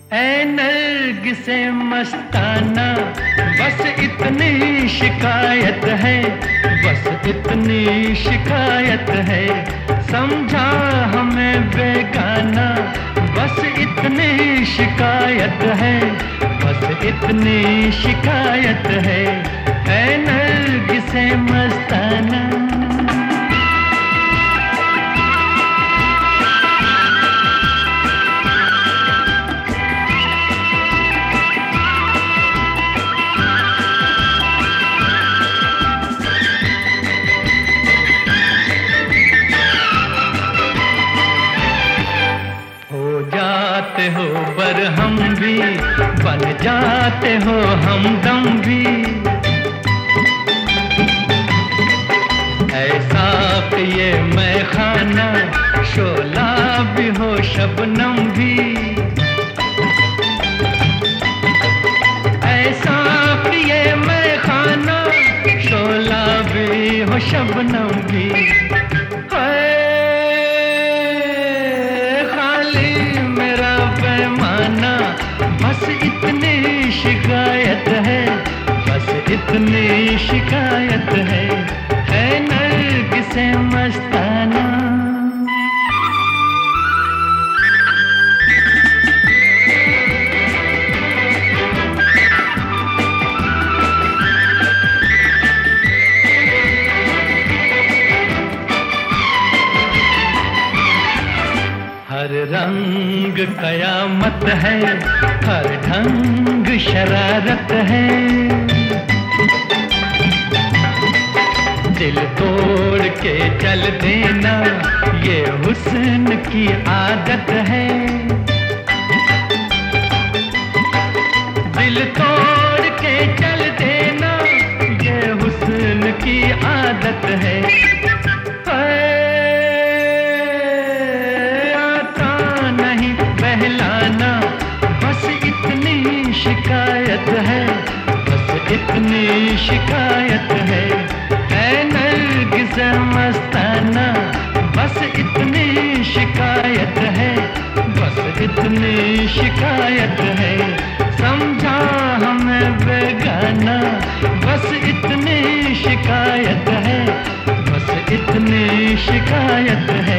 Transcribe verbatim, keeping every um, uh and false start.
ऐ नरगिसे मस्ताना, बस इतनी शिकायत है, बस इतनी शिकायत है, समझा हमें बेगाना, बस इतनी शिकायत है, बस इतनी शिकायत है, ऐ नरगिसे मस्ताना। जाते हो बरहम भी, बन जाते हो हमदम भी, ऐसा कि ये मैं खाना शोला भी हो शबनम भी, ऐसा कि ये मैं खाना शोला भी हो शबनम भी, बस इतनी शिकायत है, बस इतनी शिकायत है, ऐ नरगिसे मस्ताना। हर रंग कयामत है, हर ढंग शरारत है, दिल तोड़ के चल देना ये हुस्न की आदत है, दिल तोड़ के चल देना ये हुस्न की आदत है, बस इतनी शिकायत है, बस इतनी शिकायत है, ऐ नरगिसे मस्ताना, बस इतनी शिकायत है, बस इतनी शिकायत है, समझा हमें बेगाना, बस इतनी शिकायत है, बस इतनी शिकायत है।